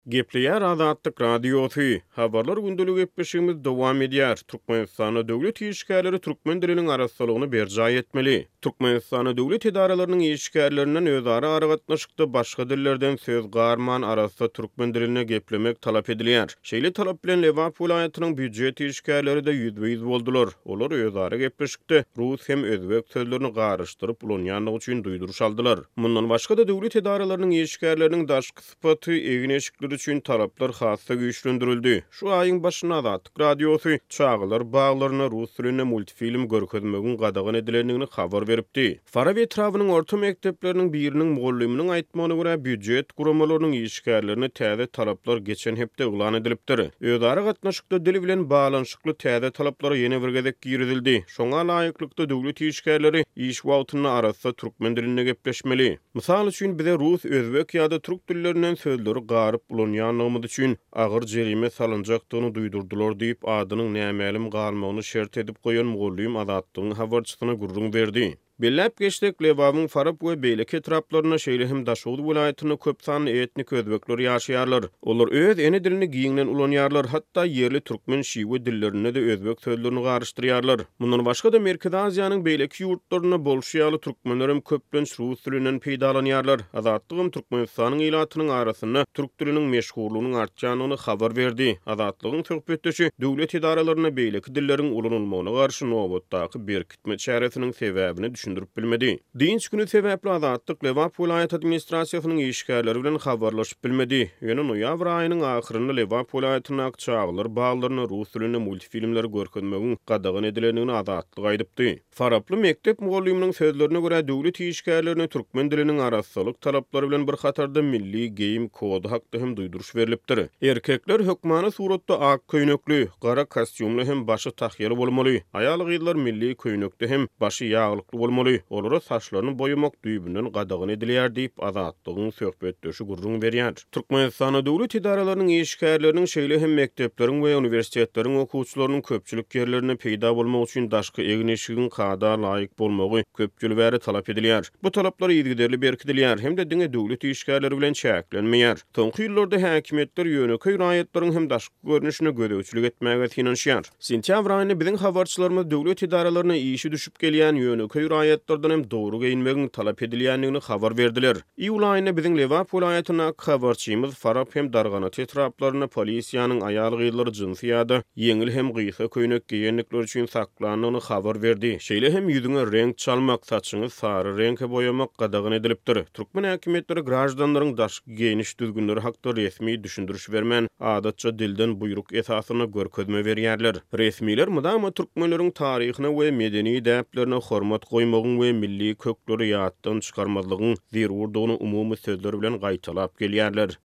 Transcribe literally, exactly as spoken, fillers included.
Gepleýär Azatlyk radiosu. Habarlar gündülük etmişimiz dowam edýär. Türkmenistana döwlet işgärleri türkmen diliniň arassalygyny berjaý etmeli. Türkmenistana döwlet idaralarynyň işgärlerinden özara aragatnaşykda başga dillerden söz garman arassa türkmen diline geplemek talap edilýär. Şeýle talap bilen Lewap welaýatynyň büdjet işgärleri de ýüzbe ýüz boldular. Olar özara gepleşikde rus hem özbek sözlerini garyşdyryp ulanýanlyk üçin duýduruş aldylar. Mundan başga da döwlet idaralarynyň işgärleriniň daşky sypaty egin eşikleri üçin talaplar hassa güýçlendirildi. Şu aýyň başyna Azatlyk radiosu çağılar baglaryna rus diline multifilm görkezmegin gadagan edilendigini habar beripdi. Farabi etrawynyň orta mekdepleriniň biriniň mugalliminiň aýtmagyna görä büdjet guramalarynyň işgärlerini täze talaplar geçen hepde ulan edilipdir. Özara gatnaşykda dili bilen balanşykly täze talaplara ýene bir gezek girizildi. Şoňa laýyklykda döwlet işgärleri iş wagtyna arassa türkmen diline gepleşmeli. Mysal üçin bize rus, özbek ýa-da türk dillerinden sözleri garyp ulanýanlygymyz üçin agyr jerime salynjakdygyny duýdurdular diýip adynyň nämälim galmagyny şert edip goýan mugallim Azatlygyň habarçysyna gurrun berdi. Bellep geçtik Lewapyň Farap we Beýleki etraplaryna şeýle hem Daşowdy welaýatyny köp sanly etnik özbekler ýaşaýarlar. Olar öz ene dilini giňden ulanýarlar, hatda ýerli türkmen şiwe dillerine de özbek sözlerini garşdyrýarlar. Mundan başga da Merkez Aziýanyň beýleki ýurtlaryna bolşýaly türkmenler hem köplenç rus dilinden peýdalanýarlar. Azatlygym Türkmenistanyň ilatynyň arasyna türk diliniň meşhurlygynyň artjagyny habar berdi. Azatlygyň söhbetdeşi döwlet idaralaryna beýleki dilleriň ulanylmagyna garşy nowatdaky berkitme çäresiniň sebäbini düşündirip bilmedi. Dinç günü sebäpli Azatlyk Lewap welaýat administrasiýasynyň işgärleri bilen habarlaşyp bilmedi. Ýöne noýabr aýynyň ahyrynda Lewap welaýatyna akçaglar baglaryna rus diline multifilmler görkezmegin gadagan edilendigini Azatlyk aýdypdy. Faraply mektep mugalliminiň sözlerine görä döwlet işgärlerini türkmen diliniň arassalyk talaplary bilen bir hatarda milli geyim kody hakda hem duýduruş berilipdir. Erkekler hökmany suratda ak köýnekli, gara kostyumly hem başy tahyýaly bolmaly. Aýal gyzlar milli köýnekde hem başy ýaglykly bolmaly. Olara saçlaryny boyamak düýbünden gadagan edilýär diýip Azatlygyň söhbetdeşi gurrun berýär. Türkmenistana döwlet idaralarynyň işgärleriniň şeýle hem mekdepleriň we uniwersitetleriň okuwçylarynyň köpçülik ýerlerine peýda bolmak üçin daşky egin eşigiň kada laýyk bolmagy köpçül bäri talap edilýär. Bu talaplar ýygyderli berkidilýär hem de diňe döwlet işgärleri bilen çäklenmeýär. Soňky ýyllarda häkimetler ýöneköý raýatlaryň hem daşky görnüşine gödäwçilik etmäge finansiýar. Sentýabr aýynda biziň habarçylarymyz döwlet idaralaryna işi düşüp gelýän ýöneköý raýatlardan hem dogry geyinmegin talap edilýändigini habar berdiler. Iýul aýynda biziň Lewap welaýatyna habarçymyz Farap hem Darganat etraplaryna polisiýanyň aýal gyzlary jynsy ýa-da ýeňil hem gyýsa köýnek giýenlikler üçin saklanyny habar berdi. Şeýle hem ýüzüňe renk çalmak, saçyňy sary reňke boyamak gadagan edilipdir. Türkmen häkimetleri grajdanlaryň daşky giyiniş düzgünleri hakda resmi düşündürüş bermän, adatça dilden buyruk esasyna görkezme berýärler. Resmiler mudama türkmenleriň taryhyna we medeni däplerine hormat goýmagyň we milli kökleri ýatdan çykarmazlygyň zerurdygyny umumy sözler bilen gaýtalap gelýärler.